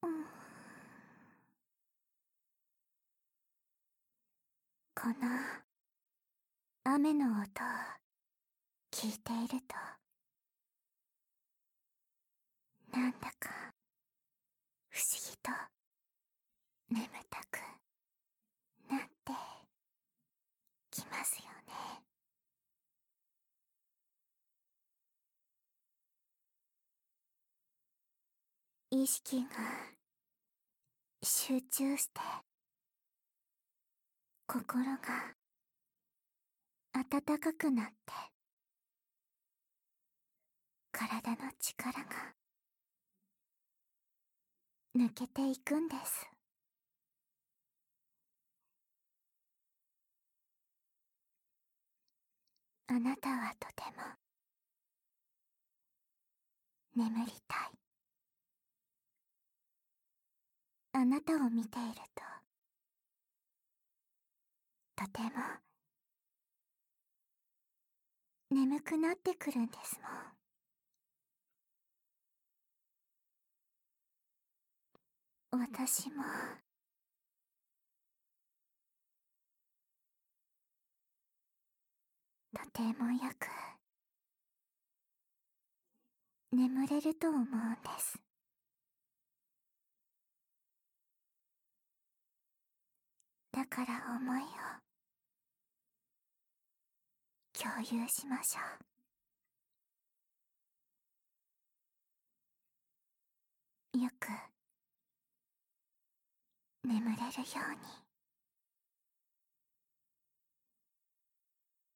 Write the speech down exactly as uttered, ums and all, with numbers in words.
うん、この雨の音を聞いていると、なんだか不思議と眠たくなってきますよね。意識が集中して、心が温かくなって、体の力が抜けていくんです。あなたはとても眠りたい。あなたを見ていると、とても眠くなってくるんですもん。私もとてもよく眠れると思うんです。だから思いを共有しましょう。よく眠れるように。